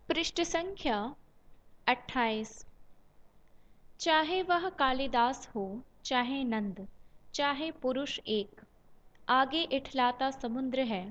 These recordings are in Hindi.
पृष्ठ संख्या 28। चाहे वह कालिदास हो, चाहे नंद, चाहे पुरुष एक, आगे इठलाता समुद्र है,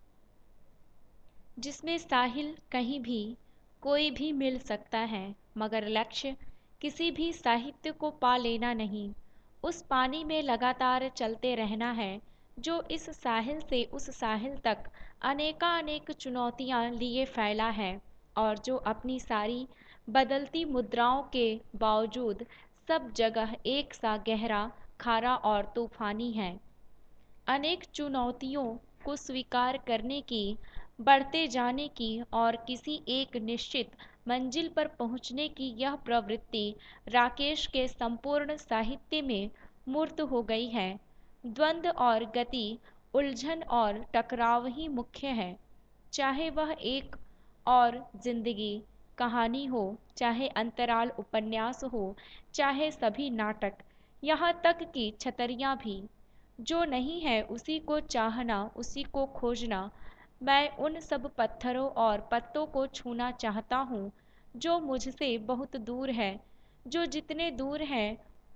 जिसमें साहिल कहीं भी कोई भी मिल सकता है, मगर लक्ष्य किसी भी साहित्य को पा लेना नहीं, उस पानी में लगातार चलते रहना है जो इस साहिल से उस साहिल तक अनेकानेक चुनौतियां लिए फैला है और जो अपनी सारी बदलती मुद्राओं के बावजूद सब जगह एक सा गहरा, खारा और तूफानी है। अनेक चुनौतियों को स्वीकार करने की, बढ़ते जाने की और किसी एक निश्चित मंजिल पर पहुंचने की यह प्रवृत्ति राकेश के संपूर्ण साहित्य में मूर्त हो गई है। द्वंद्व और गति, उलझन और टकराव ही मुख्य है। चाहे वह एक और जिंदगी कहानी हो, चाहे अंतराल उपन्यास हो, चाहे सभी नाटक, यहाँ तक कि छतरियाँ भी। जो नहीं है उसी को चाहना, उसी को खोजना। मैं उन सब पत्थरों और पत्तों को छूना चाहता हूँ जो मुझसे बहुत दूर है, जो जितने दूर हैं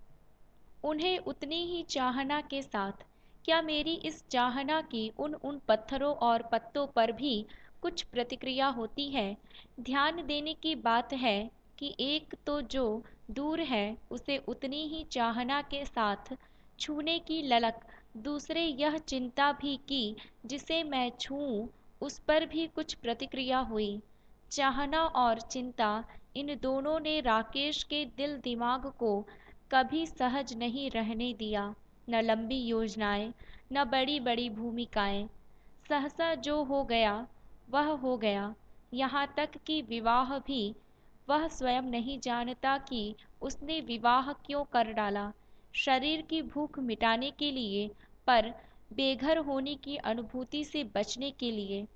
उन्हें उतनी ही चाहना के साथ। क्या मेरी इस चाहना की उन पत्थरों और पत्तों पर भी कुछ प्रतिक्रिया होती है? ध्यान देने की बात है कि एक तो जो दूर है उसे उतनी ही चाहना के साथ छूने की ललक, दूसरे यह चिंता भी कि जिसे मैं छूऊं उस पर भी कुछ प्रतिक्रिया हुई। चाहना और चिंता, इन दोनों ने राकेश के दिल दिमाग को कभी सहज नहीं रहने दिया। न लंबी योजनाएं, न बड़ी बड़ी भूमिकाएं। सहसा जो हो गया वह हो गया। यहाँ तक कि विवाह भी वह स्वयं नहीं जानता कि उसने विवाह क्यों कर डाला। शरीर की भूख मिटाने के लिए, पर बेघर होने की अनुभूति से बचने के लिए,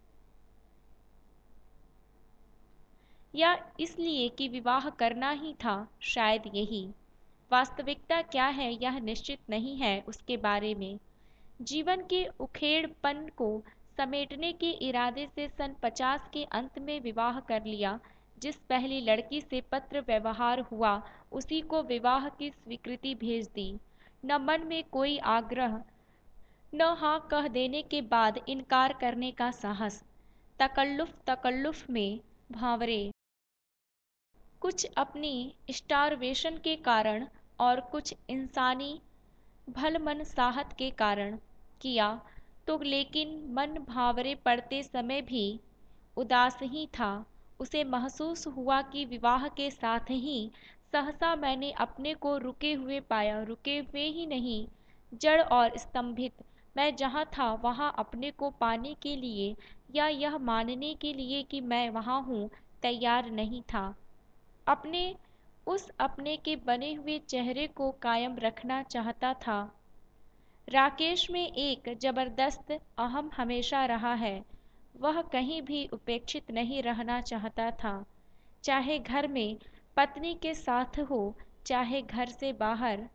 या इसलिए कि विवाह करना ही था, शायद यही। वास्तविकता क्या है यह निश्चित नहीं है उसके बारे में। जीवन के उखेड़पन को समेटने के इरादे से सन 50 के अंत में विवाह कर लिया। जिस पहली लड़की से पत्र व्यवहार हुआ उसी को विवाह की स्वीकृति भेज दी। न मन में कोई आग्रह, न हाँ कह देने के बाद इनकार करने का साहस। तकल्लुफ तकल्लुफ में भांवरे, कुछ अपनी स्टारवेशन के कारण और कुछ इंसानी भलमनसाहत के कारण किया तो, लेकिन मन भावरे पड़ते समय भी उदास ही था। उसे महसूस हुआ कि विवाह के साथ ही सहसा मैंने अपने को रुके हुए पाया। रुके हुए ही नहीं, जड़ और स्तंभित। मैं जहाँ था वहाँ अपने को पाने के लिए या यह मानने के लिए कि मैं वहाँ हूँ तैयार नहीं था। अपने उस अपने के बने हुए चेहरे को कायम रखना चाहता था। राकेश में एक जबरदस्त अहम हमेशा रहा है। वह कहीं भी उपेक्षित नहीं रहना चाहता था, चाहे घर में पत्नी के साथ हो, चाहे घर से बाहर,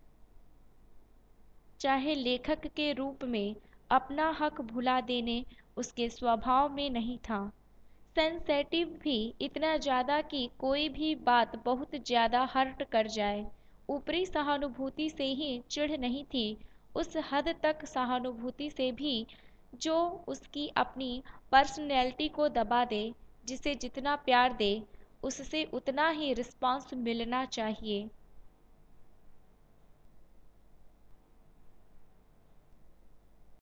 चाहे लेखक के रूप में। अपना हक भुला देने उसके स्वभाव में नहीं था। सेंसेटिव भी इतना ज़्यादा कि कोई भी बात बहुत ज़्यादा हर्ट कर जाए। ऊपरी सहानुभूति से ही चिढ़ नहीं थी, उस हद तक सहानुभूति से भी जो उसकी अपनी पर्सनैलिटी को दबा दे। जिसे जितना प्यार दे उससे उतना ही रिस्पॉन्स मिलना चाहिए।